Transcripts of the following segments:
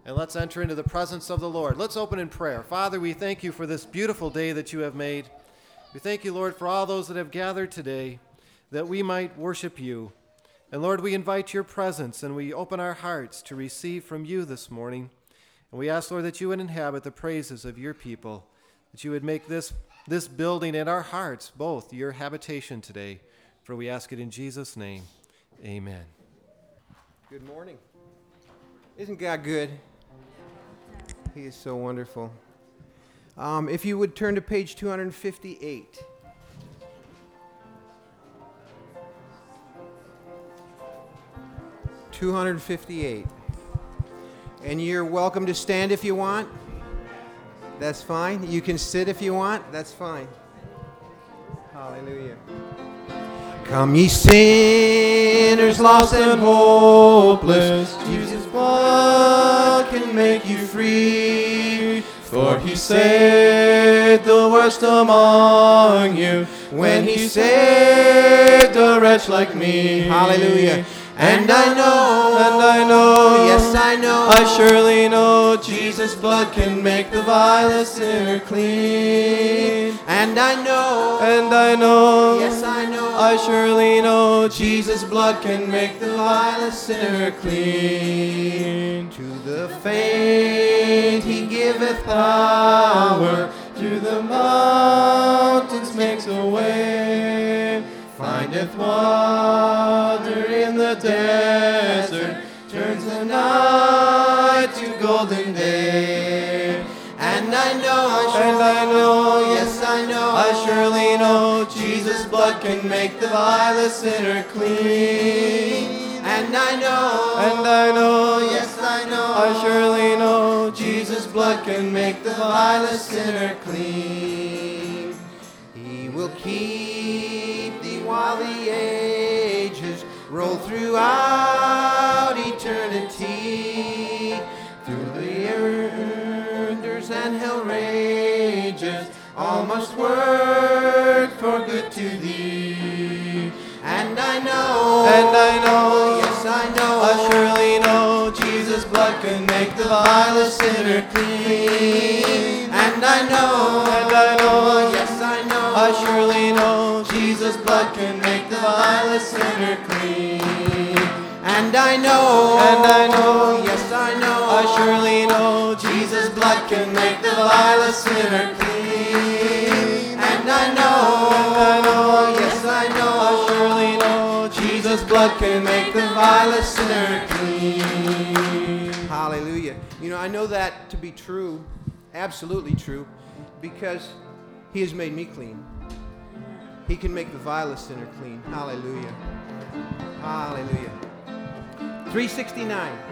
And let's enter into the presence of the Lord. Let's open in prayer. Father, we thank you for this beautiful day that you have made. We thank you, Lord, for all those that have gathered today, that we might worship you. And Lord, we invite your presence and we open our hearts to receive from you this morning. And we ask, Lord, that you would inhabit the praises of your people, that you would make this building and our hearts both your habitation today. For we ask it in Jesus' name. Amen. Good morning. Isn't God good? He is so wonderful. If you would turn to page 258. And you're welcome to stand if you want. That's fine. You can sit if you want. That's fine. Hallelujah. Come ye sinners lost and hopeless, Jesus' blood can make you free. For he saved the worst among you when he saved a wretch like me. Hallelujah. And I know, yes I know, I surely know, Jesus' blood can make the vilest sinner clean. And I know, yes I know, I surely know, Jesus' blood can make the vilest sinner clean. To the faint he giveth power, to the mountains makes a way. Findeth water in the desert, turns the night to golden day. And I know, yes I know, I surely know, Jesus' blood can make the vilest sinner clean. And I know, yes I know, I surely know, Jesus' blood can make the vilest sinner clean. He will keep thee while the ages roll throughout eternity. Through the enders and hell rages, all must work for good to thee. And I know, yes I know, I surely know, Jesus' blood can make the vilest sinner clean. And I know, yes I know, I surely know, Jesus' blood can make the vilest sinner clean. And I know, yes I know, I surely know, Jesus' blood can make the vilest sinner clean. And I know, yes I know, I surely know, Jesus' blood can make the vilest sinner clean. Hallelujah. You know, I know that to be true, absolutely true, because he has made me clean. He can make the vilest sinner clean. Hallelujah. Hallelujah. 369.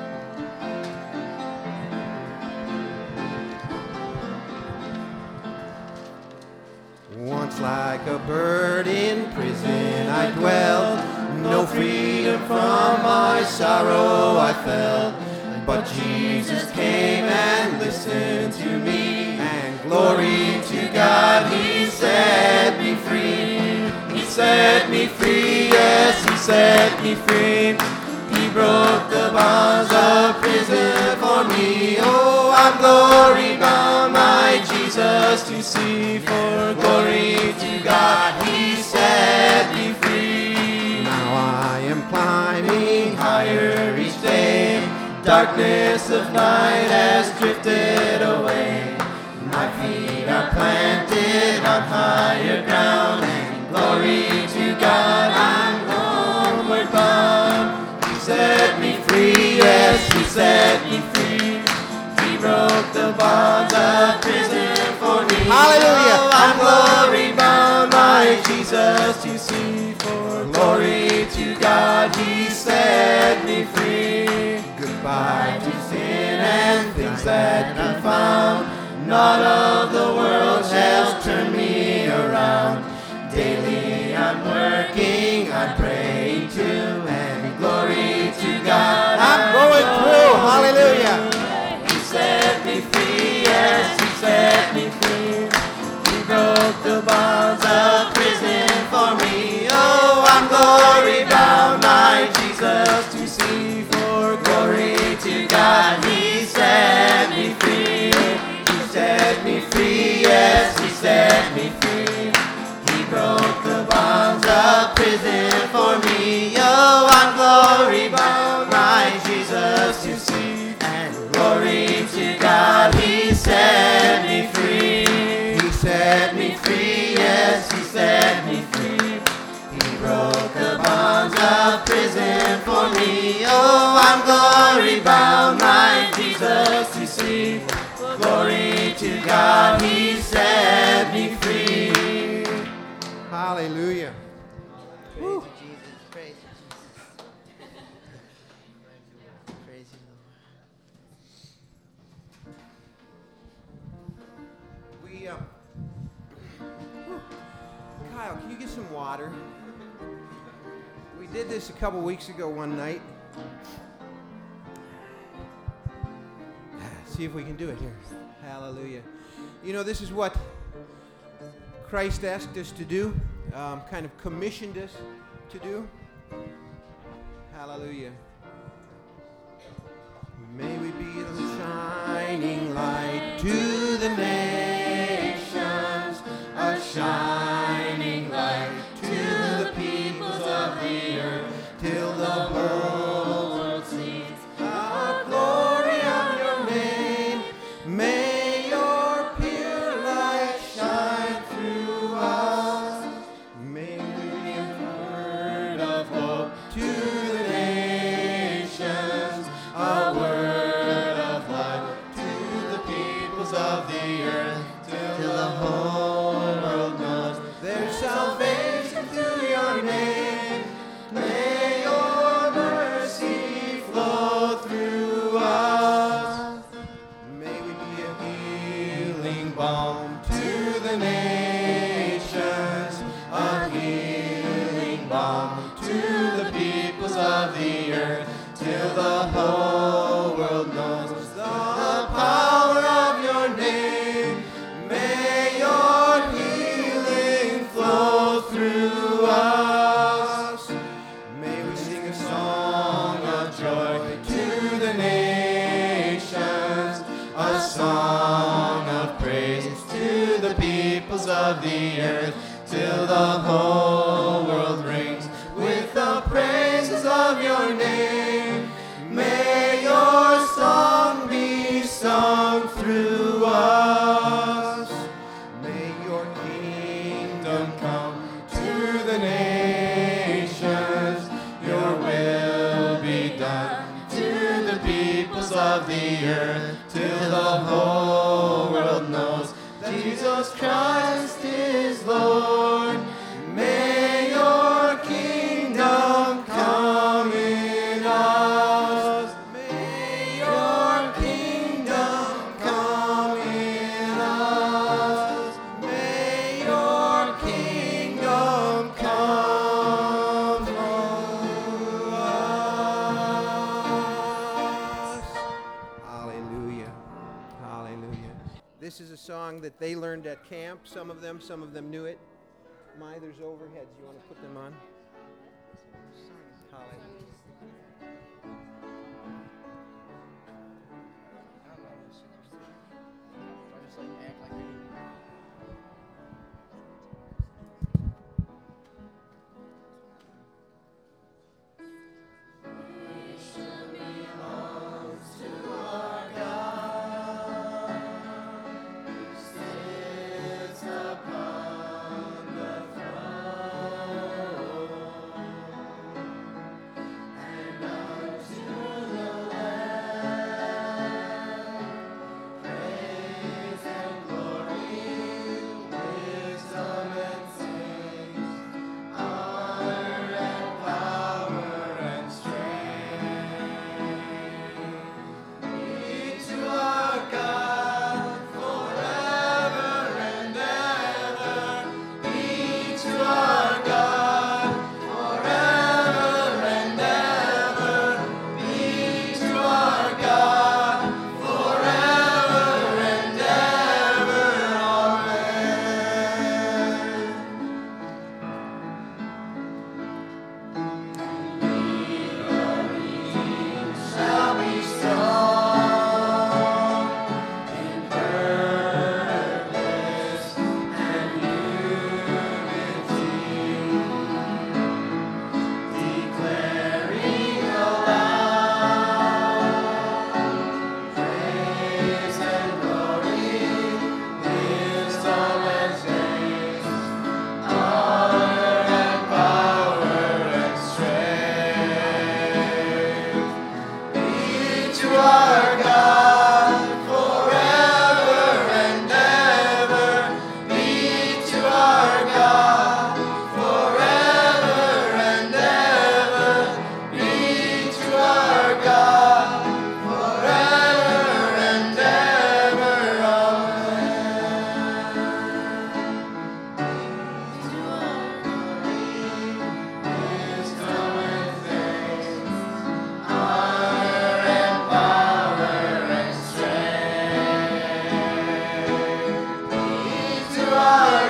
Once like a bird in prison I dwelled, no freedom from my sorrow I felt. But Jesus came and listened to me, and glory to God, he set me free. He set me free, yes, he set me free. He broke the bonds of prison for me. Oh, I'm glory bound, my Jesus to see. For glory to God, he set me free. Now I am climbing higher each day. Darkness of night has drifted away. My feet are planted on higher ground, and glory to God, I'm homeward bound. He set me free, yes, he set me free. He broke the bonds of prison for me. Hallelujah! Oh, I'm glory bound, my Jesus to see. For glory to God, he set me free. Goodbye to sin and things that confound. Not of the world has turned me around. Daily I'm working, I'm praying to, and glory to God, I'm going through. Hallelujah. He set me free, yes, he set me free. He broke the bonds of prison for me. Oh, I'm glory bound, my Jesus to see. For glory to God, he yes, he set me free. He broke the bonds of prison for me. Oh, I'm glory bound, my Jesus to see. And glory to God, he set me free. He set me free, yes, he set me free. He broke the bonds of prison for me. Oh, I'm glory bound, my Jesus to see. Glory to God, he set me free. Hallelujah. Praise you, Jesus. Praise you, Jesus. Praise you, Lord. Kyle, can you get some water? We did this a couple weeks ago one night. See if we can do it here. Hallelujah. You know, this is what Christ asked us to do, kind of commissioned us to do. Hallelujah. May we be a shining light to the nations, a shining light to the peoples of the earth, till the whole world sees the glory of your name. May your pure light shine through us. May we be a word of hope to the nations, a word of life to the peoples of the earth, till the whole world knows there's salvation through your name. May your mercy flow through us. May we be a healing balm to the nations, a healing balm to the peoples of the earth, till the whole world knows the power of your name. May your healing flow through us. May we sing a song of joy to the nations, a song of praise to the peoples of the earth, till the whole world rings with the praises of your name. May your song be sung through us. May your kingdom come to the nations. Your will be done to the peoples of the earth, till the whole world knows that Jesus Christ is Lord. May your kingdom come in us. May your kingdom come in us. May your kingdom come through us. Hallelujah. Hallelujah. This is a song that they learned at camp. Some of them knew it. There's overheads. You want to put them on? Hallelujah. Upon the throne.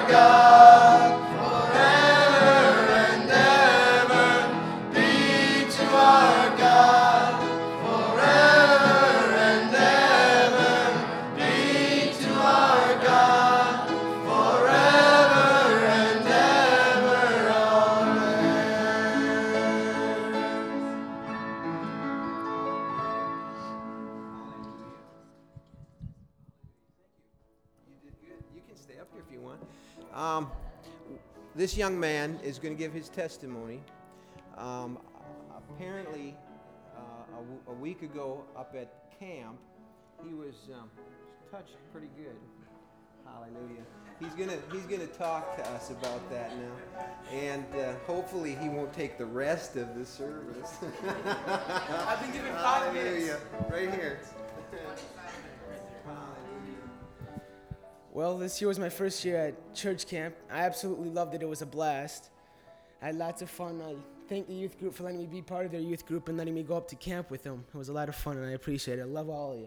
This young man is going to give his testimony. Apparently, a week ago up at camp, he was touched pretty good. Hallelujah. He's gonna talk to us about that now, and hopefully he won't take the rest of the service. I've been given 5 minutes. Right here. Well, this year was my first year at church camp. I absolutely loved it. It was a blast. I had lots of fun. I thank the youth group for letting me be part of their youth group and letting me go up to camp with them. It was a lot of fun, and I appreciate it. I love all of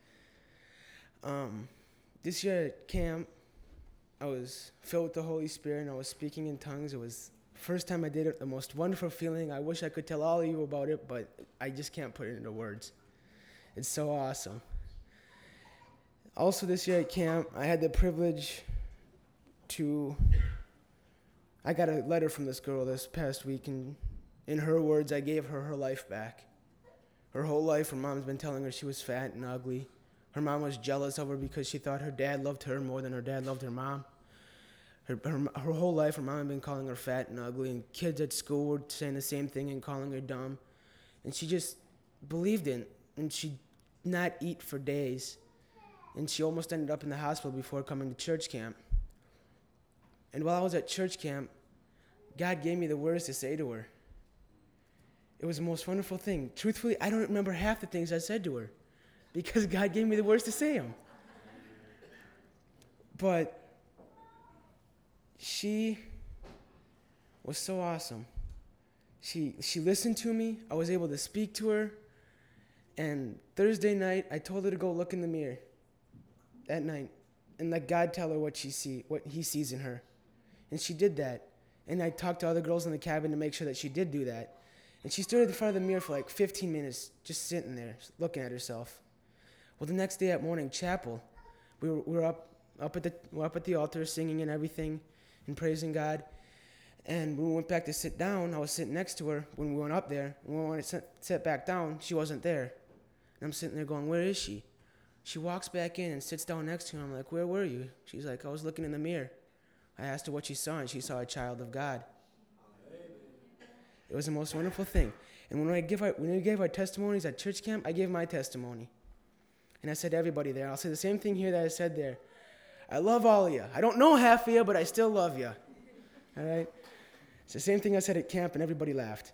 you. This year at camp, I was filled with the Holy Spirit, and I was speaking in tongues. It was the first time I did it, the most wonderful feeling. I wish I could tell all of you about it, but I just can't put it into words. It's so awesome. Also this year at camp, I had the privilege I got a letter from this girl this past week, and in her words, I gave her life back. Her whole life, her mom's been telling her she was fat and ugly. Her mom was jealous of her because she thought her dad loved her more than her dad loved her mom. Her whole life, her mom had been calling her fat and ugly, and kids at school were saying the same thing and calling her dumb. And she just believed it, and she'd not eat for days. And she almost ended up in the hospital before coming to church camp. And while I was at church camp, God gave me the words to say to her. It was the most wonderful thing. Truthfully, I don't remember half the things I said to her because God gave me the words to say them. But she was so awesome. She listened to me. I was able to speak to her. And Thursday night, I told her to go look in the mirror that night and let God tell her what he sees in her. And she did that. And I talked to other girls in the cabin to make sure that she did do that. And she stood in front of the mirror for like 15 minutes, just sitting there, looking at herself. Well, the next day at morning chapel, we were up at the altar singing and everything and praising God. And when we went back to sit down, I was sitting next to her when we went up there. And when we went to sit back down, she wasn't there. And I'm sitting there going, where is she? She walks back in and sits down next to her. I'm like, where were you? She's like, I was looking in the mirror. I asked her what she saw, and she saw a child of God. It was the most wonderful thing. And when we gave our testimonies at church camp, I gave my testimony. And I said to everybody there, I'll say the same thing here that I said there. I love all of you. I don't know half of you, but I still love you. All right? It's the same thing I said at camp, and everybody laughed.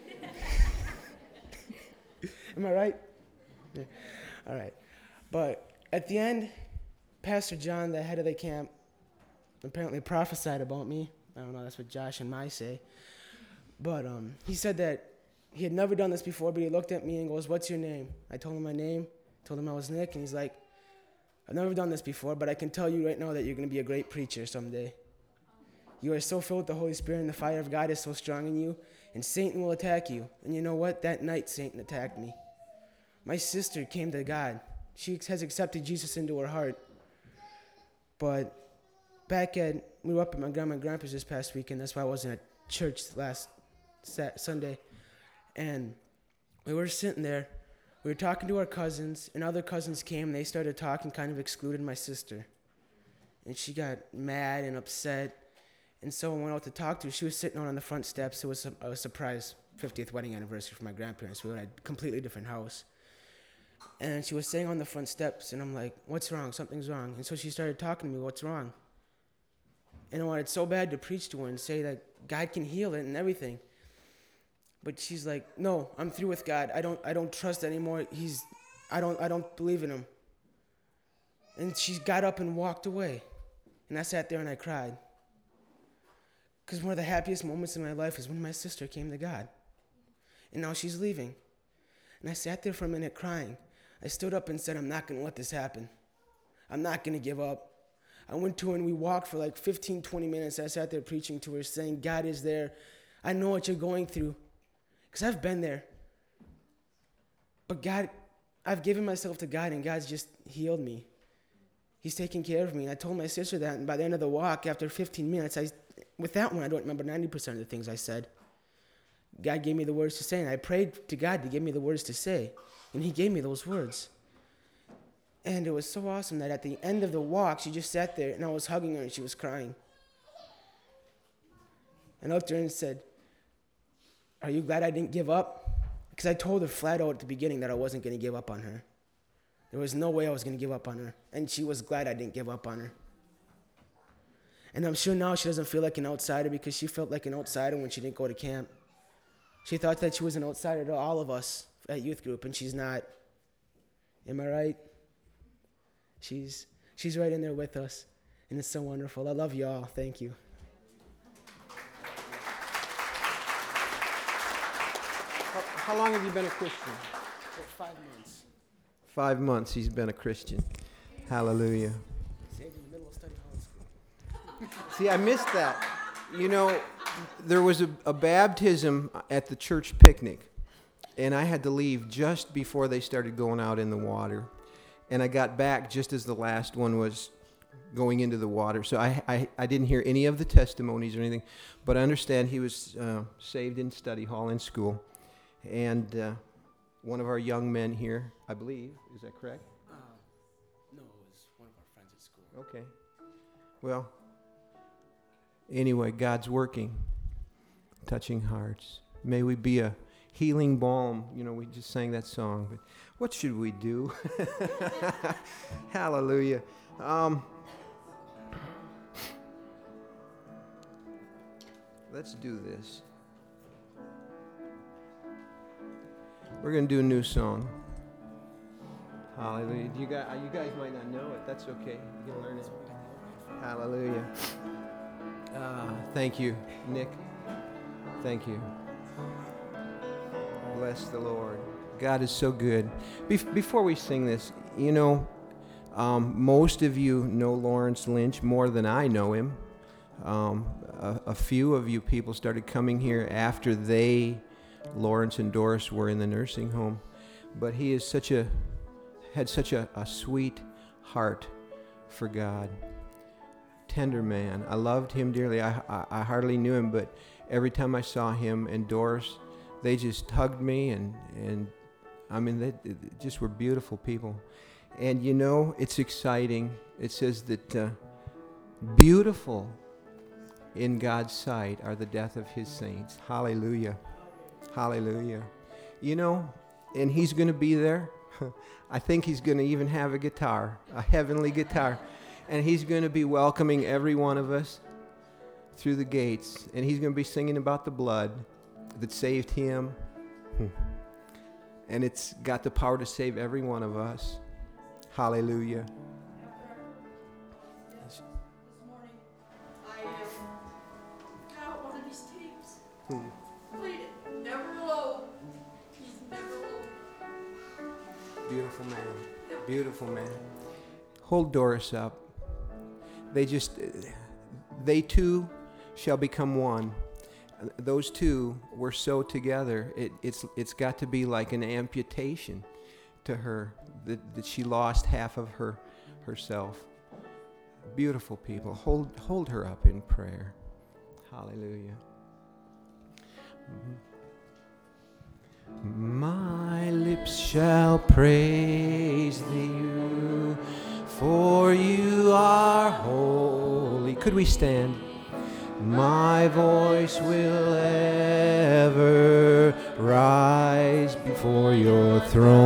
Am I right? Yeah. All right. But at the end, Pastor John, the head of the camp, apparently prophesied about me. I don't know, that's what Josh and Mai say. But he said that he had never done this before, but he looked at me and goes, what's your name? I told him my name, told him I was Nick, and he's like, I've never done this before, but I can tell you right now that you're going to be a great preacher someday. You are so filled with the Holy Spirit, and the fire of God is so strong in you, and Satan will attack you. And you know what? That night, Satan attacked me. My sister came to God. She has accepted Jesus into her heart. But we were up at my grandma and grandpa's this past weekend. That's why I wasn't at church last Sunday. And we were sitting there. We were talking to our cousins, and other cousins came, and they started talking, kind of excluded my sister. And she got mad and upset. And so when I went out to talk to her, she was sitting on the front steps. It was a surprise 50th wedding anniversary for my grandparents. We were at a completely different house. And she was sitting on the front steps, and I'm like, what's wrong? Something's wrong. And so she started talking to me, what's wrong? And I wanted so bad to preach to her and say that God can heal it and everything. But she's like, no, I'm through with God. I don't trust anymore. I don't believe in him. And she got up and walked away. And I sat there and I cried. Because one of the happiest moments in my life is when my sister came to God. And now she's leaving. And I sat there for a minute crying. I stood up and said, I'm not going to let this happen. I'm not going to give up. I went to her and we walked for like 15, 20 minutes. I sat there preaching to her, saying, God is there. I know what you're going through, because I've been there. But God, I've given myself to God, and God's just healed me. He's taking care of me. And I told my sister that, and by the end of the walk, after 15 minutes, with that one, I don't remember 90% of the things I said. God gave me the words to say, and I prayed to God to give me the words to say, and he gave me those words. And it was so awesome that at the end of the walk, she just sat there, and I was hugging her, and she was crying. And I looked at her and said, are you glad I didn't give up? Because I told her flat out at the beginning that I wasn't going to give up on her. There was no way I was going to give up on her. And she was glad I didn't give up on her. And I'm sure now she doesn't feel like an outsider, because she felt like an outsider when she didn't go to camp. She thought that she was an outsider to all of us at youth group, and she's not. Am I right? She's right in there with us, and it's so wonderful. I love you all. Thank you. How long have you been a Christian? For 5 months. 5 months he's been a Christian. Hallelujah. Saved in the middle of study hall school. See, I missed that. You know, there was a baptism at the church picnic, and I had to leave just before they started going out in the water. And I got back just as the last one was going into the water. So I didn't hear any of the testimonies or anything, but I understand he was saved in study hall in school. And one of our young men here, I believe, is that correct? No, it was one of our friends at school. Okay. Well, anyway, God's working, touching hearts. May we be a healing balm. You know, we just sang that song, but what should we do? Hallelujah. Let's do this. We're going to do a new song. Hallelujah. You guys might not know it. That's okay. You can learn it. Hallelujah. Thank you, Nick. Thank you. Bless the Lord. God is so good. Before we sing this, you know, most of you know Lawrence Lynch more than I know him. A few of you people started coming here after Lawrence and Doris were in the nursing home. But he is had such a sweet heart for God. Tender man. I loved him dearly. I hardly knew him, but every time I saw him and Doris, they just hugged me, and I mean, they just were beautiful people. And you know, it's exciting. It says that beautiful in God's sight are the death of his saints. Hallelujah. Hallelujah. You know, and he's going to be there. I think he's going to even have a guitar, a heavenly guitar. And he's going to be welcoming every one of us through the gates. And he's going to be singing about the blood that saved him. And it's got the power to save every one of us. Hallelujah. This morning, I got one of these tapes. Played it. Never alone. He's never alone. Beautiful man. Beautiful man. Hold Doris up. They two shall become one. Those two were so together. It's got to be like an amputation to her that she lost half of herself. Beautiful people. Hold her up in prayer. Hallelujah. My lips shall praise thee, for you are holy. Could we stand? My voice will ever rise before your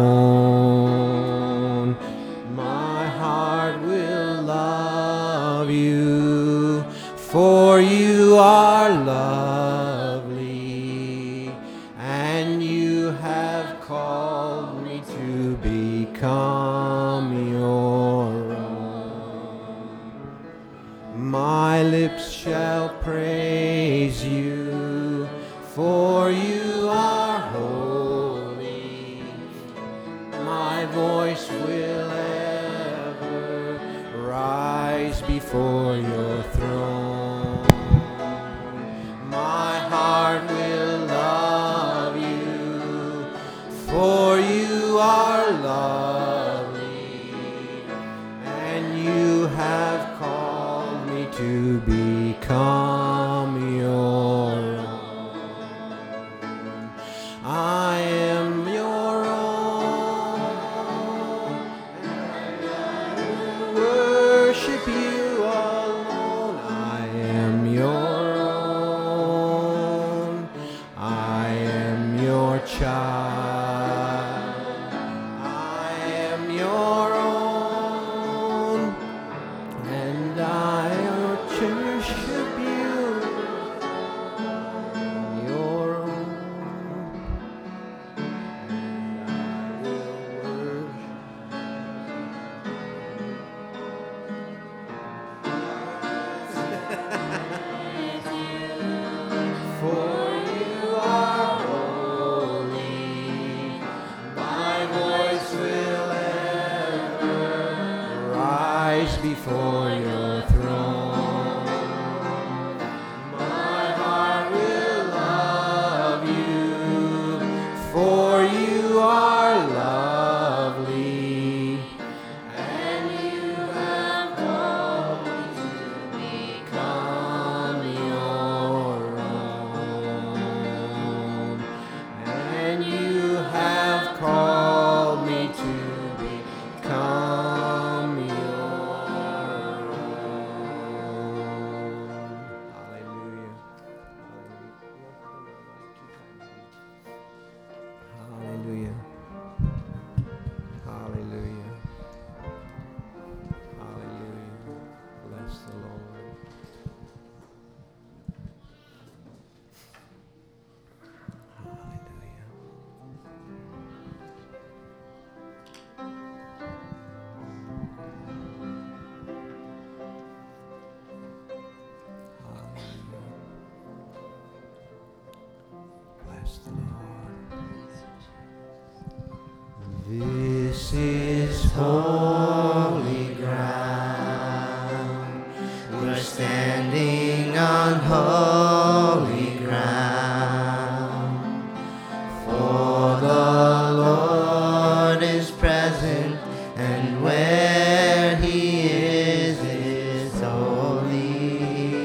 throne. My heart will love you, for you are lovely, and you have called me to become your own. My lips shall praise you, for you are holy. My voice will ever rise before your throne. My heart will love you, for you are lovely, and you have called me to become your own. I am your own, and I will worship you alone. I am your own, I am your child. I am your own, and I worship you, your own, and I will worship. For you are holy, my voice will ever rise before your throne. My heart will love you, for you are lovely, and you have called me to become your own. And you have called me to become your own. Hallelujah. Hallelujah. Hallelujah. Hallelujah. Bless the Lord. Hallelujah. Bless the Lord. This is holy ground. We're standing on holy ground. For the Lord is present, and where He is holy.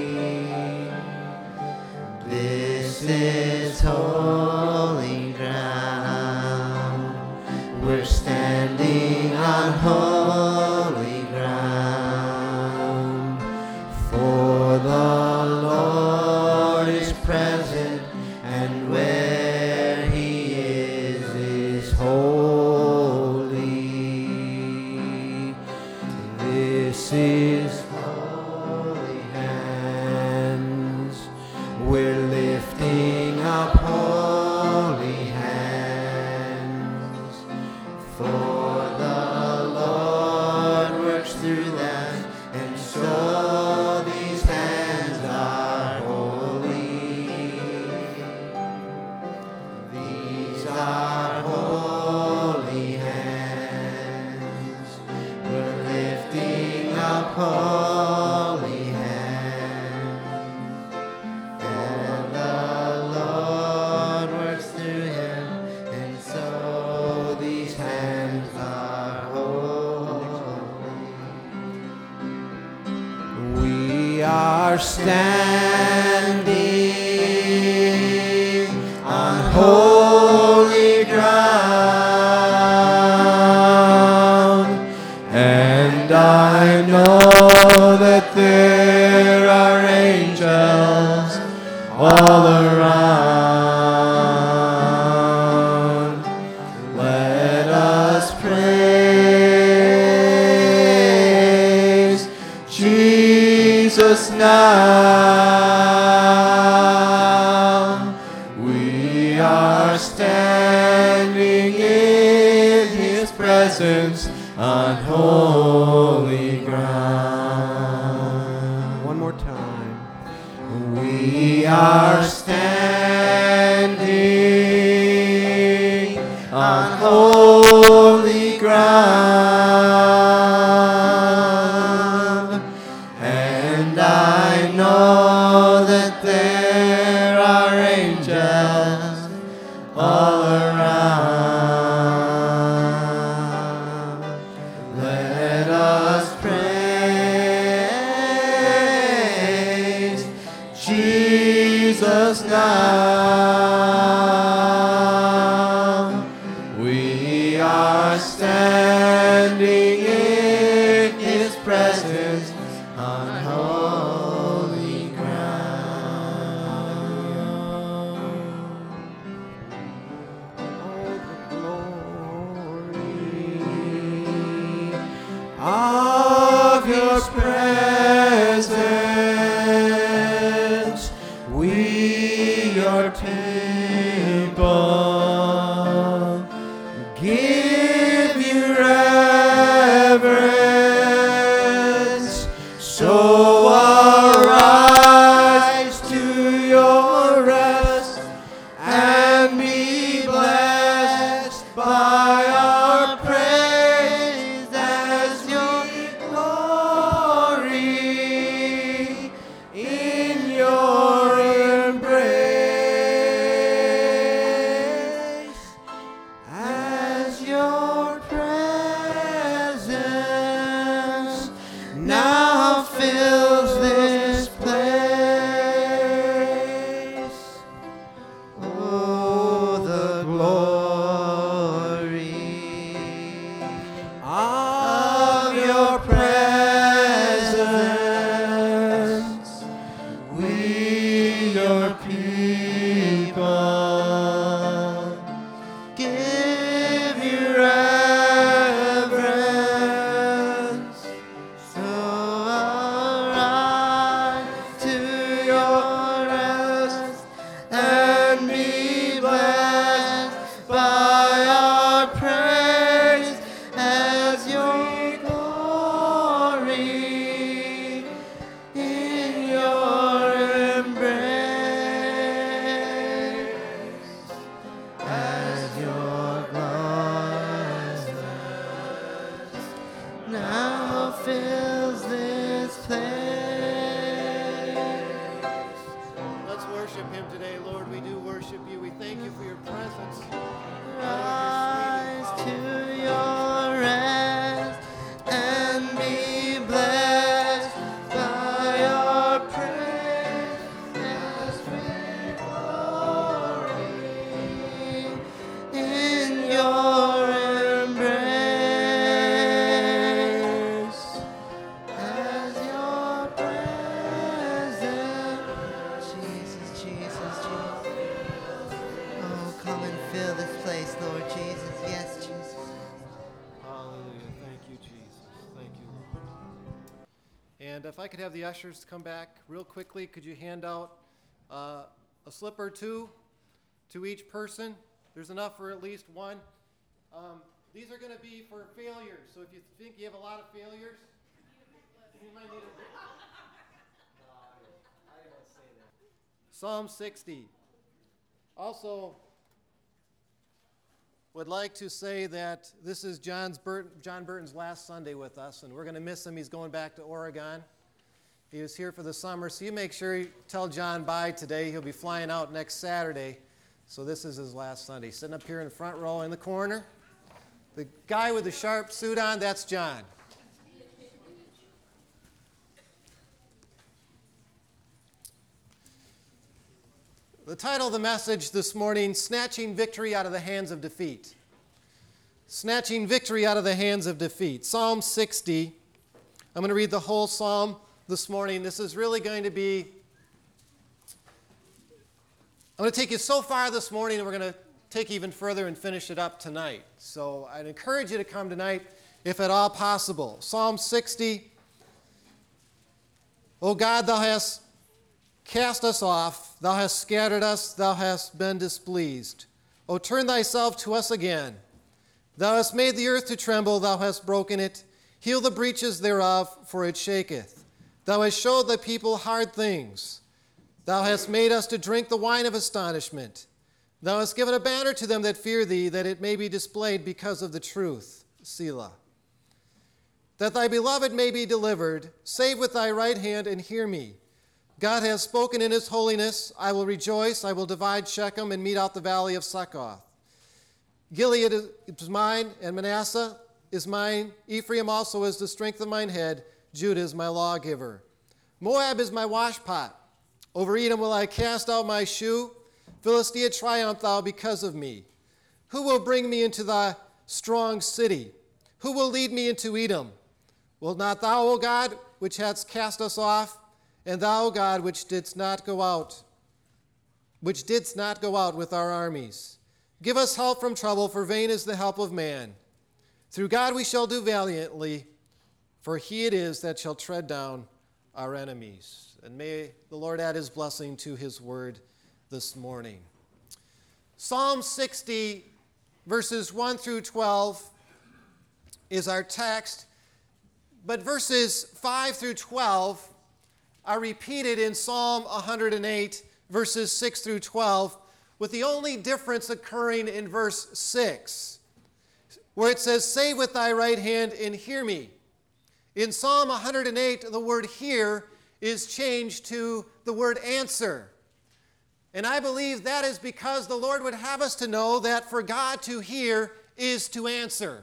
This is holy ground. We're standing on holy ground. For the Lord is present, and where He is holy. This is holy hands. We're lifting up holy hands. For the Lord works through them, and so these hands are holy. These are holy hands. We're lifting up holy hands. And the Lord works through him, and so these hands are holy. We are standing on holy ground, and I know that there are angels all around. Let us praise Jesus now. We are standing in His presence on holy ground. One more time. We are standing on holy ground, Let us praise Jesus now. We are standing in His presence on holy ground. Of your presence, we your people give you reverence. So arise to your rest and be blessed by our praise as your glory in your embrace, as your presence now fills this place. Oh, the glory of your presence. We, your people, give you reverence. So arise to your rest and be blessed by our praise as your glory in your embrace, as your presence now fills this place. Let's worship him today, Lord. We do worship you. We thank you for your presence. Rise to your rest and be blessed by your praise as we glory in your embrace, as your presence. Jesus, Jesus, Jesus. Oh, come and fill this place, Lord Jesus. Yes, Jesus. Hallelujah. Thank you, Jesus. Thank you, Lord. And if I could have the ushers come back real quickly, could you hand out a slip or two to each person? There's enough for at least one. These are going to be for failures. So if you think you have a lot of failures, you might need a... Psalm 60. Also, would like to say that this is John Burton's last Sunday with us, and we're going to miss him. He's going back to Oregon. He was here for the summer, so you make sure you tell John bye today. He'll be flying out next Saturday, so this is his last Sunday. Sitting up here in the front row in the corner, the guy with the sharp suit on, that's John. The title of the message this morning, Snatching Victory Out of the Hands of Defeat. Snatching victory out of the hands of defeat. Psalm 60. I'm going to read the whole psalm this morning. This is really going to be, I'm going to take you so far this morning, and we're going to take even further and finish it up tonight. So I'd encourage you to come tonight, if at all possible. Psalm 60. O God, thou hast cast us off, thou hast scattered us, thou hast been displeased. O turn thyself to us again. Thou hast made the earth to tremble, thou hast broken it. Heal the breaches thereof, for it shaketh. Thou hast showed thy people hard things. Thou hast made us to drink the wine of astonishment. Thou hast given a banner to them that fear thee, that it may be displayed because of the truth. Selah. That thy beloved may be delivered, save with thy right hand and hear me. God has spoken in his holiness. I will rejoice. I will divide Shechem and mete out the valley of Succoth. Gilead is mine, and Manasseh is mine, Ephraim also is the strength of mine head, Judah is my lawgiver. Moab is my washpot. Over Edom will I cast out my shoe. Philistia, triumph thou because of me. Who will bring me into thy strong city? Who will lead me into Edom? Will not thou, O God, which hadst cast us off, and thou, O God, which didst not go out with our armies? Give us help from trouble, for vain is the help of man. Through God we shall do valiantly, for he it is that shall tread down our enemies. And may the Lord add his blessing to his word this morning. Psalm 60, verses 1 through 12 is our text, but verses 5 through 12 are repeated in Psalm 108, verses 6 through 12, with the only difference occurring in verse 6, where it says, "Save with thy right hand and hear me." In Psalm 108, the word hear is changed to the word answer. And I believe that is because the Lord would have us to know that for God to hear is to answer.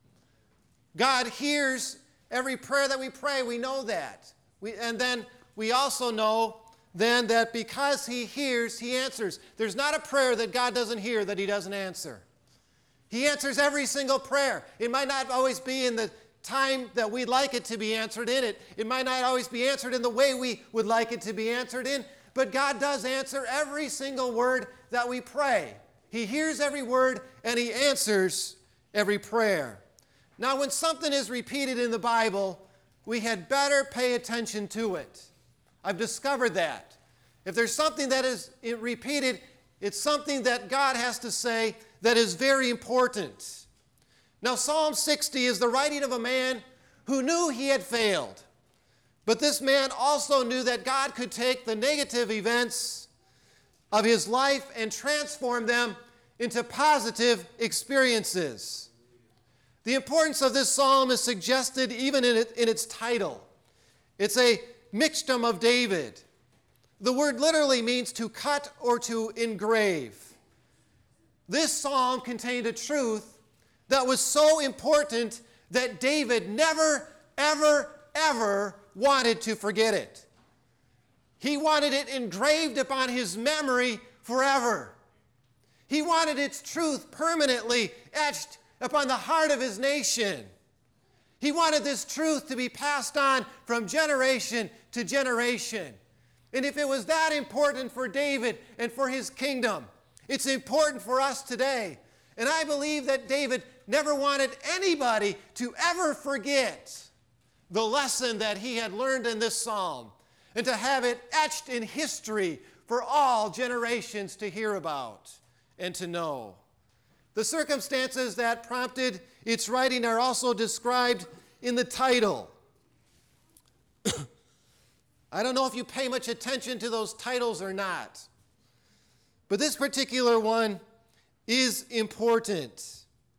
God hears every prayer that we pray. We know that. And then we also know then that because he hears, he answers. There's not a prayer that God doesn't hear that he doesn't answer. He answers every single prayer. It might not always be in the time that we'd like it to be answered in it. It might not always be answered in the way we would like it to be answered in. But God does answer every single word that we pray. He hears every word and he answers every prayer. Now, when something is repeated in the Bible, we had better pay attention to it. I've discovered that. If there's something that is repeated, it's something that God has to say that is very important. Now, Psalm 60 is the writing of a man who knew he had failed. But this man also knew that God could take the negative events of his life and transform them into positive experiences. The importance of this psalm is suggested even in its title. It's a mixtum of David. The word literally means to cut or to engrave. This psalm contained a truth that was so important that David never, ever wanted to forget it. He wanted it engraved upon his memory forever. He wanted its truth permanently etched upon the heart of his nation. He wanted this truth to be passed on from generation to generation. And if it was that important for David and for his kingdom, it's important for us today. And I believe that David never wanted anybody to ever forget the lesson that he had learned in this psalm, and to have it etched in history for all generations to hear about and to know. The circumstances that prompted its writing are also described in the title. I don't know if you pay much attention to those titles or not, but this particular one is important.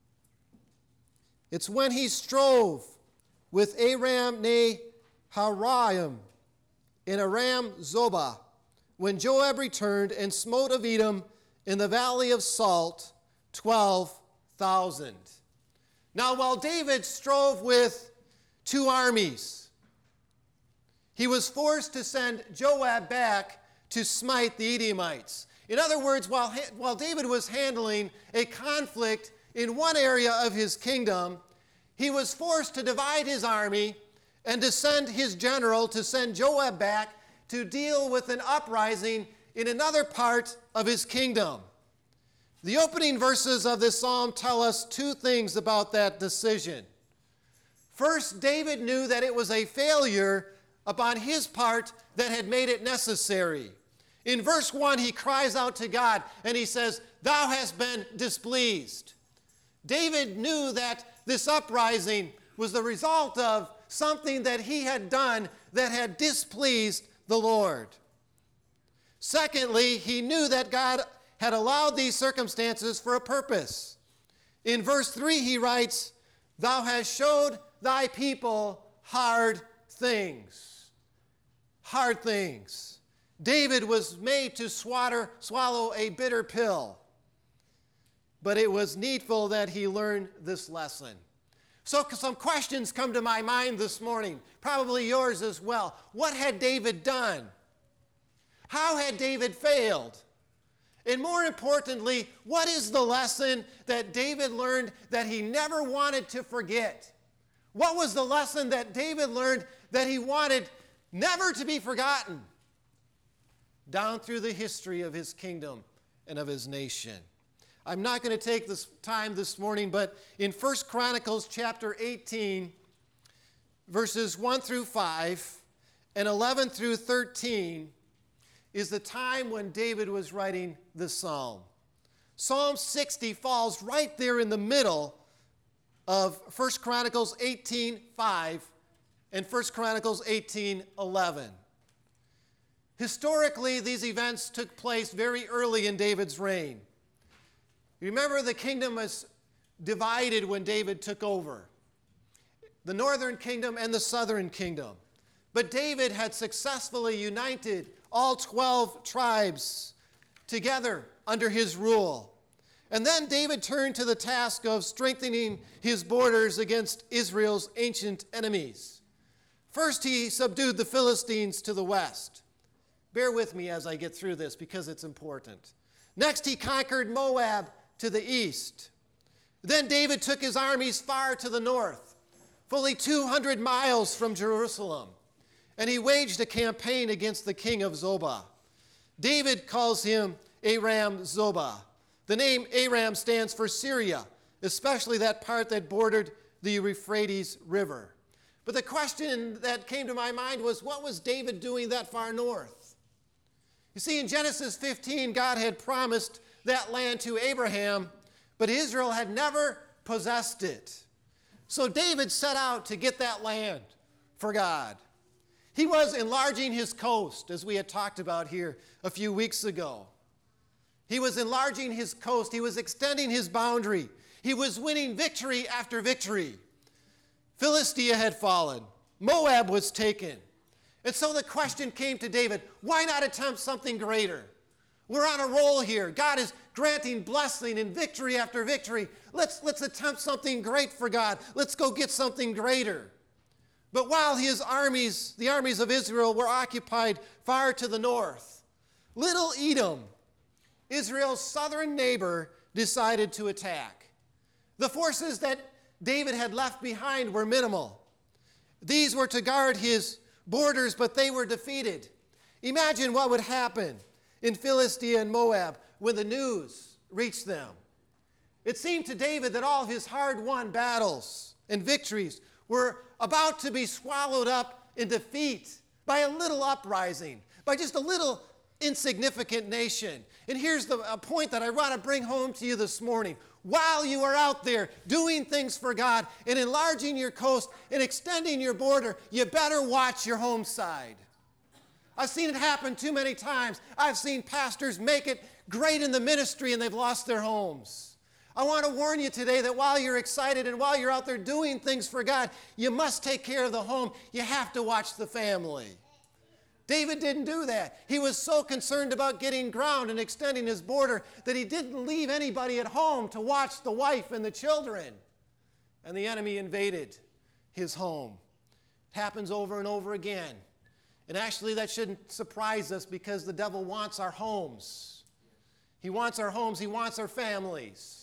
It's when he strove with Aram Naharaim in Aram Zobah, when Joab returned and smote of Edom in the valley of Salt 12,000. Now, while David strove with two armies, he was forced to send Joab back to smite the Edomites. In other words, while David was handling a conflict in one area of his kingdom, he was forced to divide his army and to send his general to send Joab back to deal with an uprising in another part of his kingdom. The opening verses of this psalm tell us two things about that decision. First, David knew that it was a failure upon his part that had made it necessary. In verse 1, he cries out to God and he says, "Thou hast been displeased." David knew that this uprising was the result of something that he had done that had displeased the Lord. Secondly, he knew that God had allowed these circumstances for a purpose. In verse 3, he writes, "Thou hast showed thy people hard things." Hard things. David was made to swallow a bitter pill. But it was needful that he learn this lesson. So some questions come to my mind this morning, probably yours as well. What had David done? How had David failed? And more importantly, what is the lesson that David learned that he never wanted to forget? What was the lesson that David learned that he wanted never to be forgotten down through the history of his kingdom and of his nation? I'm not going to take this time this morning, but in 1 Chronicles chapter 18, verses 1 through 5 and 11 through 13, is the time when David was writing this psalm. Psalm 60 falls right there in the middle of 1 Chronicles 18:5 and 1 Chronicles 18:11. Historically, these events took place very early in David's reign. Remember, the kingdom was divided when David took over. The northern kingdom and the southern kingdom. But David had successfully united all 12 tribes together under his rule. And then David turned to the task of strengthening his borders against Israel's ancient enemies. First, he subdued the Philistines to the west. Bear with me as I get through this because it's important. Next, he conquered Moab to the east. Then David took his armies far to the north, fully 200 miles from Jerusalem, and he waged a campaign against the king of Zobah. David calls him Aram Zobah. The name Aram stands for Syria, especially that part that bordered the Euphrates River. But the question that came to my mind was, what was David doing that far north? You see, in Genesis 15, God had promised that land to Abraham, but Israel had never possessed it. So David set out to get that land for God. He was enlarging his coast, as we had talked about here a few weeks ago. He was enlarging his coast. He was extending his boundary. He was winning victory after victory. Philistia had fallen. Moab was taken. And so the question came to David, why not attempt something greater? We're on a roll here. God is granting blessing and victory after victory. Let's attempt something great for God. Let's go get something greater. But while his armies, the armies of Israel, were occupied far to the north, little Edom, Israel's southern neighbor, decided to attack. The forces that David had left behind were minimal. These were to guard his borders, but they were defeated. Imagine what would happen in Philistia and Moab when the news reached them. It seemed to David that all of his hard-won battles and victories were about to be swallowed up in defeat by a little uprising, by just a little insignificant nation. And here's a point that I want to bring home to you this morning. While you are out there doing things for God and enlarging your coast and extending your border, you better watch your home side. I've seen it happen too many times. I've seen pastors make it great in the ministry and they've lost their homes. I want to warn you today that while you're excited and while you're out there doing things for God, you must take care of the home. You have to watch the family. David didn't do that. He was so concerned about getting ground and extending his border that he didn't leave anybody at home to watch the wife and the children. And the enemy invaded his home. It happens over and over again. And actually, that shouldn't surprise us because the devil wants our homes. He wants our homes. He wants our families.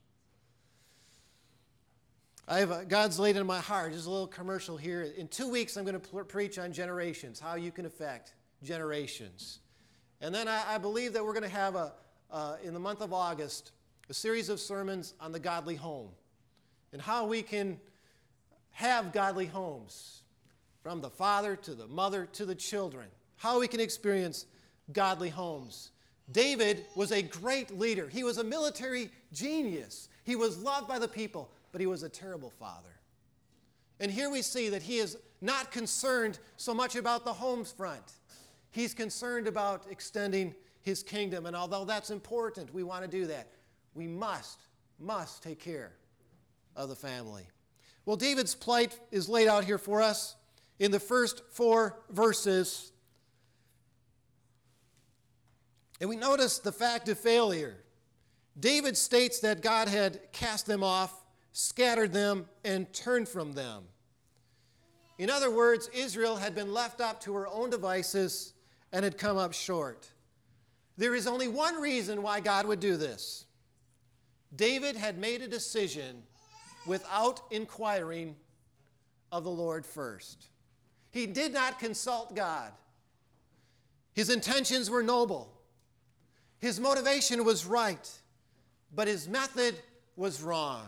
God's laid in my heart, just a little commercial here. In 2 weeks, I'm going to preach on generations, how you can affect generations. And then I believe that we're going to have, in the month of August, a series of sermons on the godly home and how we can have godly homes, from the father to the mother to the children, how we can experience godly homes. David was a great leader. He was a military genius. He was loved by the people, but he was a terrible father. And here we see that he is not concerned so much about the home front. He's concerned about extending his kingdom. And although that's important, we want to do that. We must take care of the family. Well, David's plight is laid out here for us in the first 4 verses. And we notice the fact of failure. David states that God had cast them off scattered them, and turned from them. In other words, Israel had been left up to her own devices and had come up short. There is only one reason why God would do this. David had made a decision without inquiring of the Lord first. He did not consult God. His intentions were noble. His motivation was right, but his method was wrong.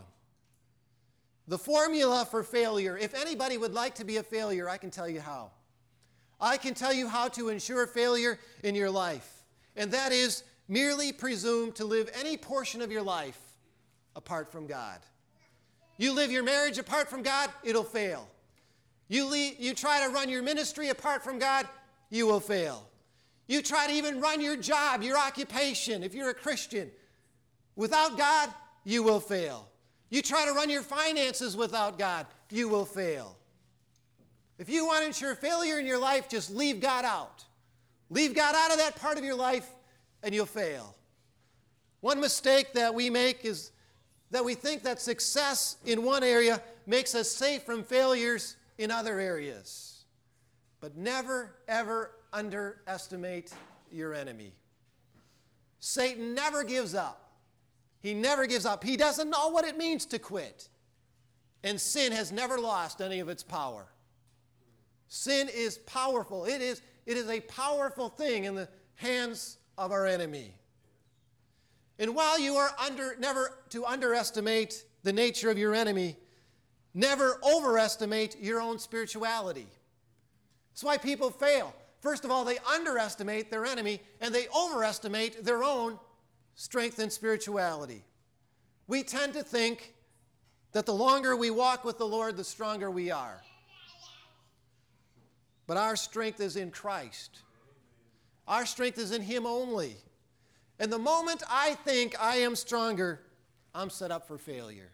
The formula for failure, if anybody would like to be a failure, I can tell you how. I can tell you how to ensure failure in your life, and that is merely presume to live any portion of your life apart from God. You live your marriage apart from God, it'll fail. You try to run your ministry apart from God, you will fail. You try to even run your job, your occupation, if you're a Christian, without God, you will fail. You try to run your finances without God, you will fail. If you want to ensure failure in your life, just leave God out. Leave God out of that part of your life, and you'll fail. One mistake that we make is that we think that success in one area makes us safe from failures in other areas. But never, ever underestimate your enemy. Satan never gives up. He never gives up. He doesn't know what it means to quit. And sin has never lost any of its power. Sin is powerful. It is a powerful thing in the hands of our enemy. And while you are never to underestimate the nature of your enemy, never overestimate your own spirituality. That's why people fail. First of all, they underestimate their enemy, and they overestimate their own strength and spirituality. We tend to think that the longer we walk with the Lord, the stronger we are. But our strength is in Christ. Our strength is in Him only. And the moment I think I am stronger, I'm set up for failure.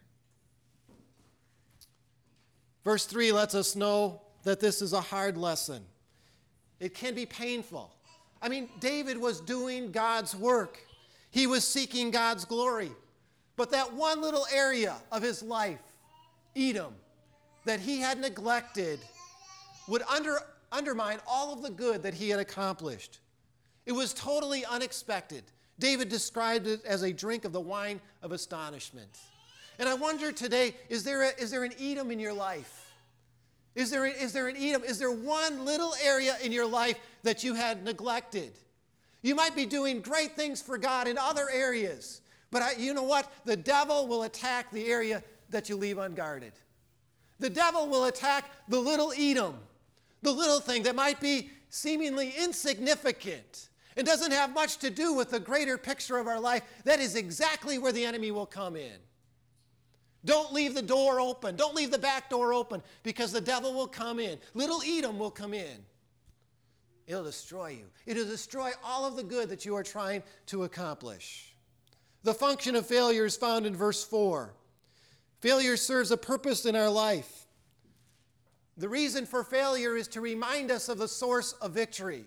Verse 3 lets us know that this is a hard lesson. It can be painful. I mean, David was doing God's work. He was seeking God's glory. But that one little area of his life, Edom, that he had neglected, would undermine all of the good that he had accomplished. It was totally unexpected. David described it as a drink of the wine of astonishment. And I wonder today, is there an Edom in your life? Is there an Edom? Is there one little area in your life that you had neglected? You might be doing great things for God in other areas, but you know what? The devil will attack the area that you leave unguarded. The devil will attack the little Edom, the little thing that might be seemingly insignificant and doesn't have much to do with the greater picture of our life. That is exactly where the enemy will come in. Don't leave the door open. Don't leave the back door open, because the devil will come in. Little Edom will come in. It'll destroy you. It'll destroy all of the good that you are trying to accomplish. The function of failure is found in verse 4. Failure serves a purpose in our life. The reason for failure is to remind us of the source of victory.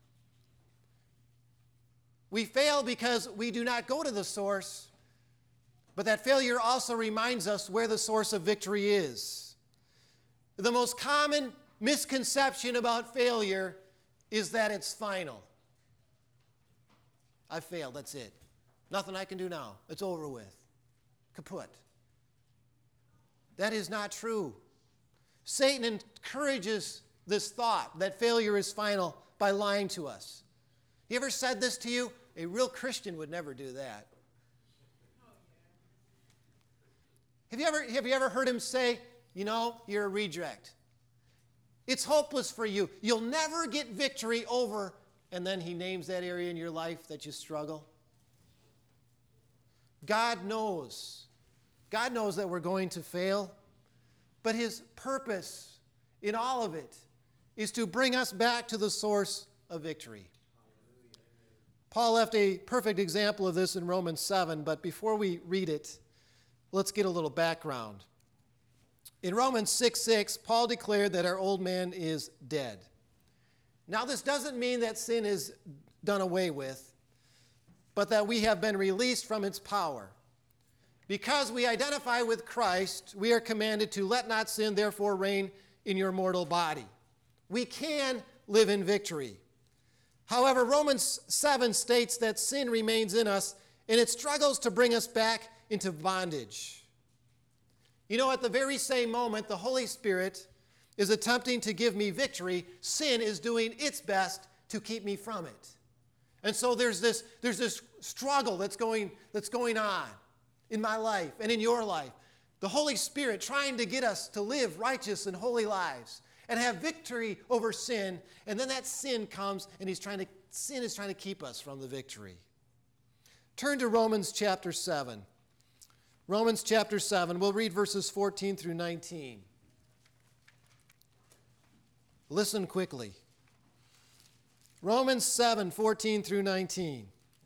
We fail because we do not go to the source, but that failure also reminds us where the source of victory is. The most common misconception about failure is that it's final. I failed, that's it. Nothing I can do now. It's over with. Kaput. That is not true. Satan encourages this thought that failure is final by lying to us. He ever said this to you? A real Christian would never do that. Have you ever heard him say, you're a reject? It's hopeless for you. You'll never get victory over, and then he names that area in your life that you struggle. God knows. God knows that we're going to fail, but his purpose in all of it is to bring us back to the source of victory. Paul left a perfect example of this in Romans 7, but before we read it, let's get a little background. In Romans 6:6, Paul declared that our old man is dead. Now, this doesn't mean that sin is done away with, but that we have been released from its power. Because we identify with Christ, we are commanded to let not sin therefore reign in your mortal body. We can live in victory. However, Romans 7 states that sin remains in us and it struggles to bring us back into bondage. You know, at the very same moment the Holy Spirit is attempting to give me victory, sin is doing its best to keep me from it. And so there's this struggle that's going on in my life and in your life. The Holy Spirit trying to get us to live righteous and holy lives and have victory over sin, and then that sin comes and sin is trying to keep us from the victory. Turn to Romans chapter 7. Romans chapter 7, we'll read verses 14 through 19. Listen quickly. Romans 7, 14 through 19.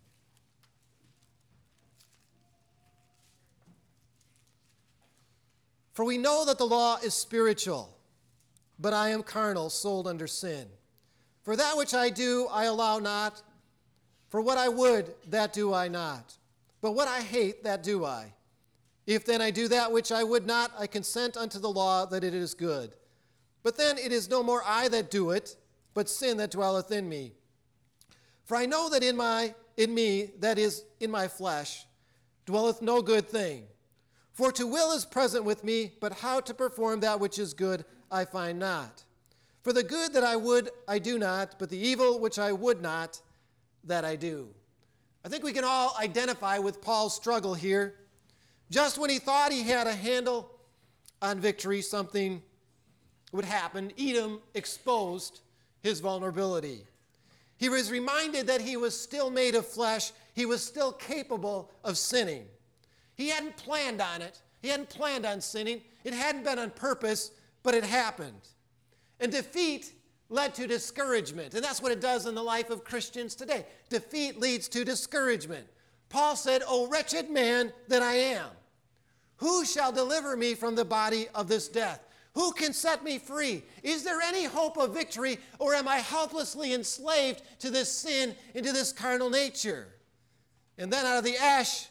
For we know that the law is spiritual, but I am carnal, sold under sin. For that which I do, I allow not. For what I would, that do I not. But what I hate, that do I. If then I do that which I would not, I consent unto the law that it is good. But then it is no more I that do it, but sin that dwelleth in me. For I know that in me, that is, in my flesh, dwelleth no good thing. For to will is present with me, but how to perform that which is good I find not. For the good that I would, I do not, but the evil which I would not, that I do. I think we can all identify with Paul's struggle here. Just when he thought he had a handle on victory, something would happen. Edom exposed his vulnerability. He was reminded that he was still made of flesh. He was still capable of sinning. He hadn't planned on it. He hadn't planned on sinning. It hadn't been on purpose, but it happened. And defeat led to discouragement. And that's what it does in the life of Christians today. Defeat leads to discouragement. Paul said, "O wretched man that I am, who shall deliver me from the body of this death? Who can set me free? Is there any hope of victory, or am I helplessly enslaved to this sin and to this carnal nature?" And then out of the ash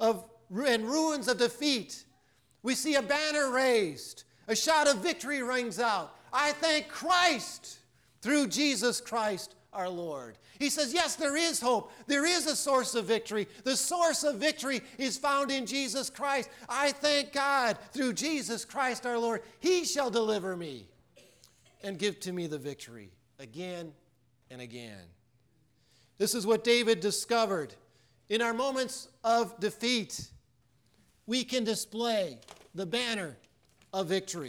and ruins of defeat, we see a banner raised. A shout of victory rings out. I thank Christ through Jesus Christ our Lord. He says, yes, there is hope. There is a source of victory. The source of victory is found in Jesus Christ. I thank God through Jesus Christ our Lord. He shall deliver me and give to me the victory again and again. This is what David discovered. In our moments of defeat, we can display the banner of victory.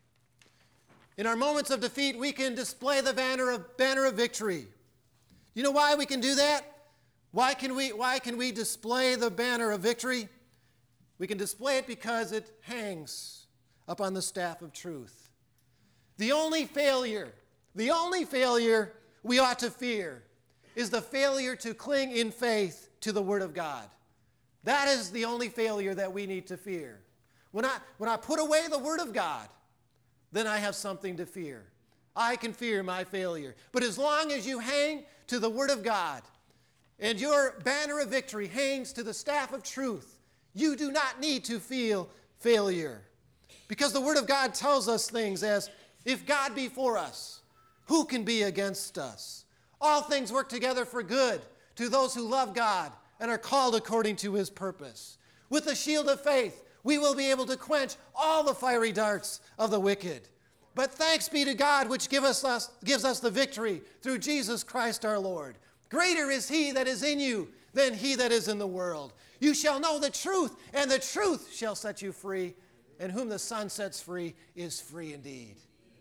In our moments of defeat, we can display the banner of victory. You know why we can do that? Why can we display the banner of victory? We can display it because it hangs up on the staff of truth. The only failure we ought to fear is the failure to cling in faith to the Word of God. That is the only failure that we need to fear. When I put away the Word of God, then I have something to fear. I can fear my failure. But as long as you hang to the Word of God and your banner of victory hangs to the staff of truth, you do not need to feel failure. Because the Word of God tells us things as, if God be for us, who can be against us? All things work together for good to those who love God and are called according to His purpose. With the shield of faith, we will be able to quench all the fiery darts of the wicked. But thanks be to God, which gives us the victory through Jesus Christ our Lord. Greater is He that is in you than he that is in the world. You shall know the truth, and the truth shall set you free. And whom the Son sets free is free indeed.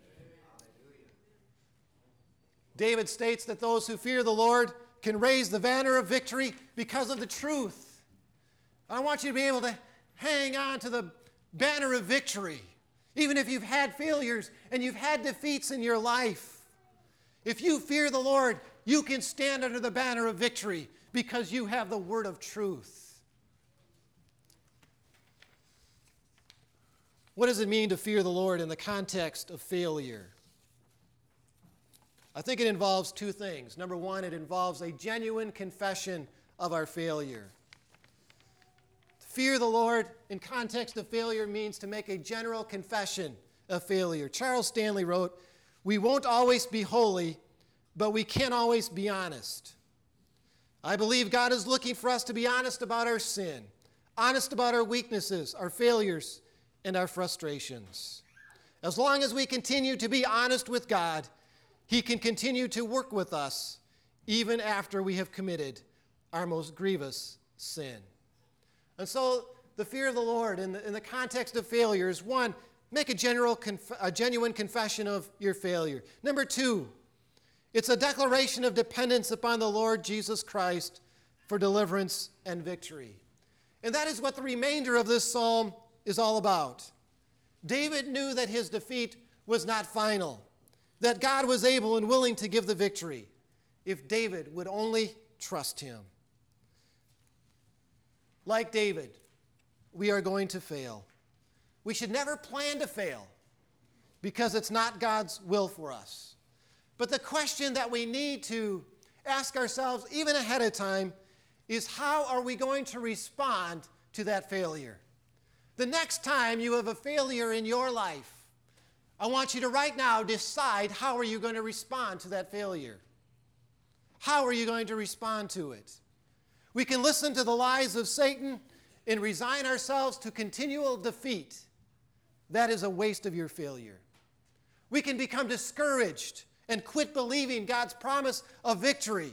David states that those who fear the Lord can raise the banner of victory because of the truth. I want you to be able to hang on to the banner of victory, even if you've had failures and you've had defeats in your life. If you fear the Lord, you can stand under the banner of victory because you have the word of truth. What does it mean to fear the Lord in the context of failure? I think it involves two things. Number one, it involves a genuine confession of our failure. fear the Lord in context of failure means to make a general confession of failure. Charles Stanley wrote, "We won't always be holy, but we can't always be honest." I believe God is looking for us to be honest about our sin, honest about our weaknesses, our failures, and our frustrations. As long as we continue to be honest with God, He can continue to work with us even after we have committed our most grievous sin. And so the fear of the Lord in the context of failure is, one, make a genuine confession of your failure. Number two, it's a declaration of dependence upon the Lord Jesus Christ for deliverance and victory. And that is what the remainder of this psalm is all about. David knew that his defeat was not final, that God was able and willing to give the victory if David would only trust him. Like David, we are going to fail. We should never plan to fail because it's not God's will for us. But the question that we need to ask ourselves, even ahead of time, is how are we going to respond to that failure? The next time you have a failure in your life, I want you to right now decide how are you going to respond to that failure. How are you going to respond to it? We can listen to the lies of Satan and resign ourselves to continual defeat. That is a waste of your failure. We can become discouraged and quit believing God's promise of victory.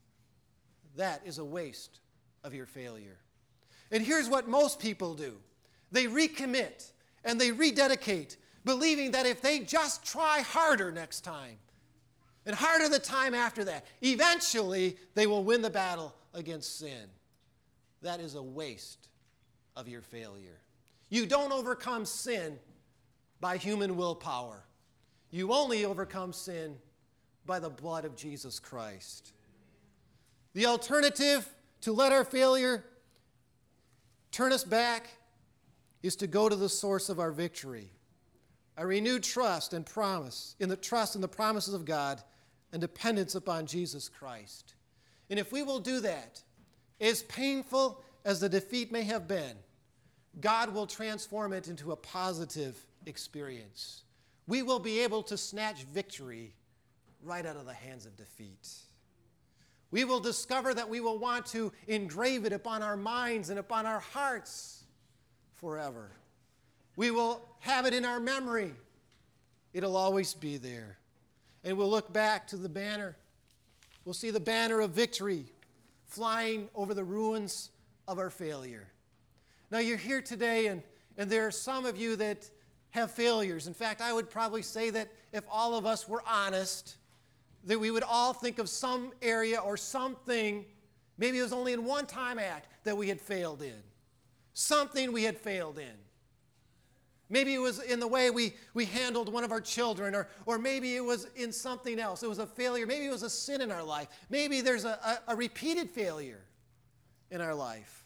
That is a waste of your failure. And here's what most people do. They recommit and they rededicate, believing that if they just try harder next time, and harder the time after that, eventually they will win the battle against sin. That is a waste of your failure. You don't overcome sin by human willpower. You only overcome sin by the blood of Jesus Christ. The alternative to let our failure turn us back is to go to the source of our victory. A renewed trust and promise in the trust and the promises of God and dependence upon Jesus Christ. And if we will do that, as painful as the defeat may have been, God will transform it into a positive experience. We will be able to snatch victory right out of the hands of defeat. We will discover that we will want to engrave it upon our minds and upon our hearts forever. We will have it in our memory. It'll always be there. And we'll look back to the banner. We'll see the banner of victory flying over the ruins of our failure. Now you're here today, and there are some of you that have failures. In fact, I would probably say that if all of us were honest, that we would all think of some area or something, maybe it was only in one time act that we had failed in. Something we had failed in. Maybe it was in the way we handled one of our children, or maybe it was in something else. It was a failure. Maybe it was a sin in our life. Maybe there's a repeated failure in our life.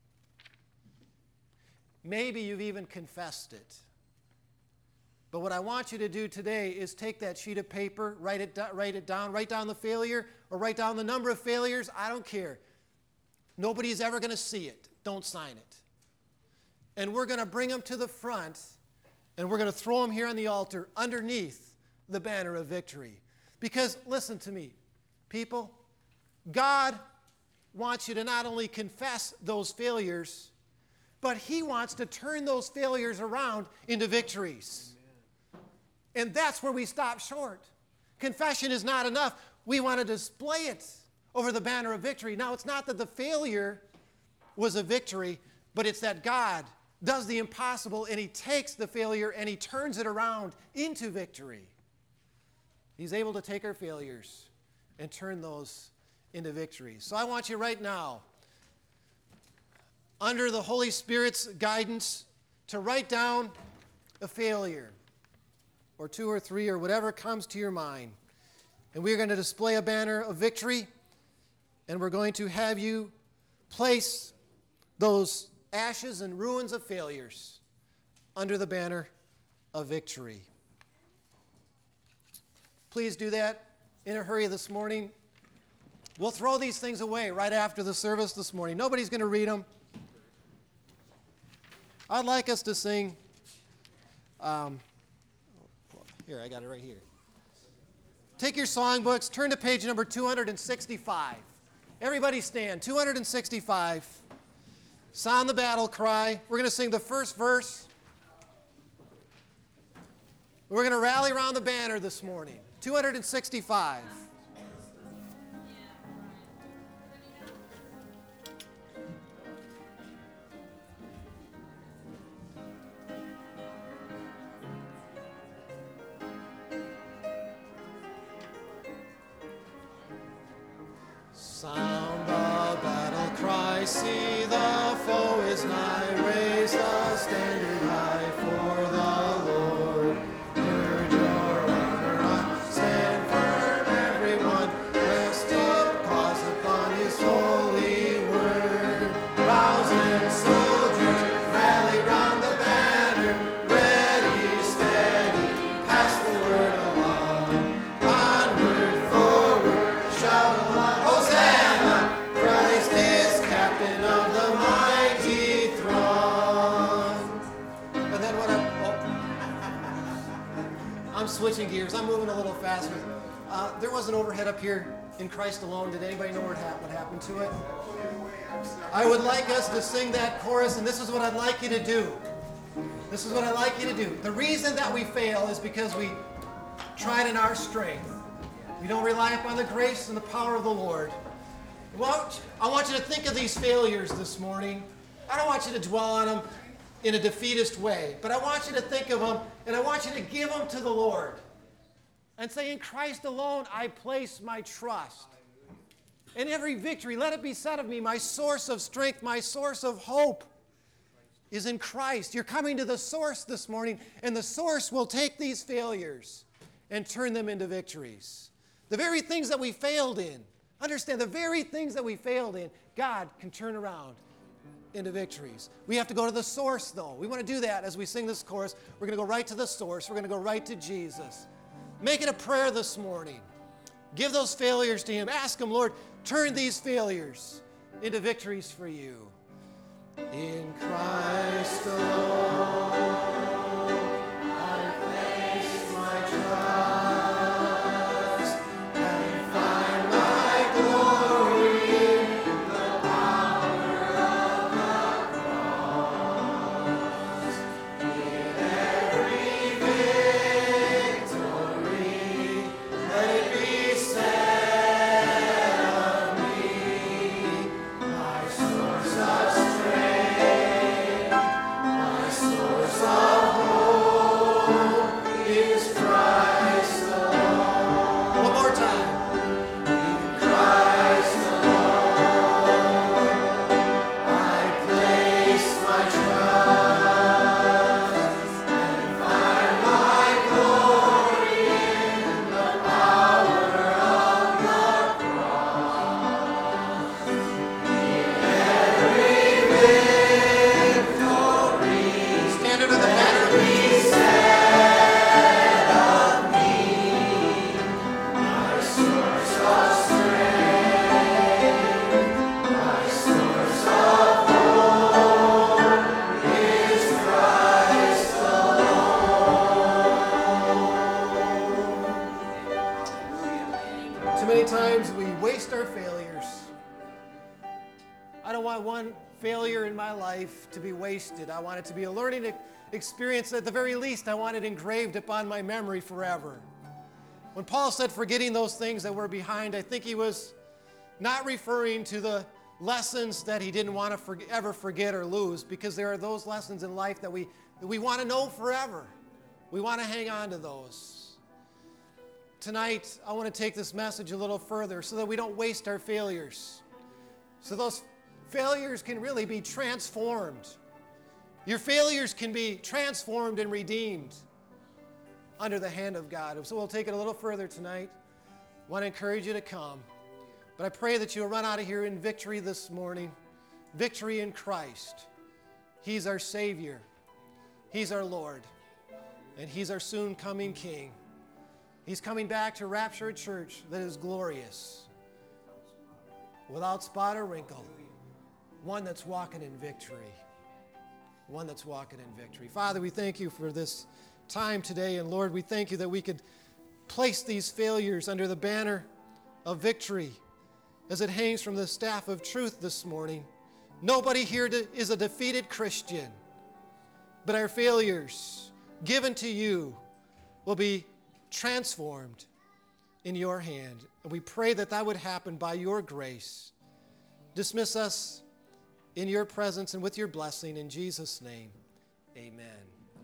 Maybe you've even confessed it. But what I want you to do today is take that sheet of paper, write it down, write down the failure, or write down the number of failures. I don't care. Nobody's ever going to see it. Don't sign it. And we're going to bring them to the front, and we're going to throw them here on the altar underneath the banner of victory. Because, listen to me, people, God wants you to not only confess those failures, but He wants to turn those failures around into victories. And that's where we stop short. Confession is not enough. We want to display it over the banner of victory. Now, it's not that the failure was a victory, but it's that God does the impossible, and He takes the failure and He turns it around into victory. He's able to take our failures and turn those into victories. So I want you right now, under the Holy Spirit's guidance, to write down a failure, or two or three, or whatever comes to your mind. And we're going to display a banner of victory, and we're going to have you place those ashes and ruins of failures under the banner of victory. Please do that in a hurry this morning. We'll throw these things away right after the service this morning. Nobody's going to read them. I'd like us to sing, here, I got it right here. Take your songbooks, turn to page number 265. Everybody stand, 265. Sound the battle cry. We're going to sing the first verse. We're going to rally around the banner this morning. 265. Sound the battle cry, see the foe is nigh, raise the standard high for the Lord. Gird your armor on, stand firm everyone, rest your cause upon his holy word. Rousing soldiers, rally round the banner, ready, steady, pass the word along. Onward, forward, shout aloud, Hosanna! Christ is captain of the mighty throng. And then what I'm switching gears. I'm moving a little faster. There was an overhead up here in Christ alone. Did anybody know what happened to it? I would like us to sing that chorus, and this is what I'd like you to do. This is what I'd like you to do. The reason that we fail is because we tried in our strength. We don't rely upon the grace and the power of the Lord. I want you to think of these failures this morning. I don't want you to dwell on them in a defeatist way, but I want you to think of them, and I want you to give them to the Lord. And say, in Christ alone I place my trust. In every victory, let it be said of me, my source of strength, my source of hope is in Christ. You're coming to the source this morning, and the source will take these failures and turn them into victories. The very things that we failed in, understand, the very things that we failed in, God can turn around into victories. We have to go to the source, though. We want to do that as we sing this chorus. We're going to go right to the source. We're going to go right to Jesus. Make it a prayer this morning. Give those failures to Him. Ask Him, Lord, turn these failures into victories for you. In Christ alone, I place my trust and find my glory in the power of the cross. In every victory, let it be said of me, my source of strength, my source of hope is Christ alone. One more time. In Christ alone, I place my trust and find my glory in the power of the cross. Every victory, stand under the banner of peace. Said of me, my source of strength, my source of hope is Christ alone. Too many times we waste our failures. I don't want one failure in my life to be wasted. I want it to be a learning experience. At the very least, I want it engraved upon my memory forever. When Paul said forgetting those things that were behind, I think he was not referring to the lessons that he didn't want to ever forget or lose, because there are those lessons in life that we want to know forever. We want to hang on to those. Tonight, I want to take this message a little further so that we don't waste our failures. So those failures can really be transformed. Your failures can be transformed and redeemed under the hand of God. So we'll take it a little further tonight. I want to encourage you to come. But I pray that you'll run out of here in victory this morning. Victory in Christ. He's our Savior. He's our Lord. And He's our soon coming King. He's coming back to rapture a church that is glorious, without spot or wrinkle, one that's walking in victory. one that's walking in victory. Father, we thank you for this time today, and Lord, we thank you that we could place these failures under the banner of victory as it hangs from the staff of truth this morning. Nobody here is a defeated Christian, but our failures given to you will be transformed in your hand. And we pray that that would happen by your grace. Dismiss us in your presence and with your blessing. In Jesus' name, amen.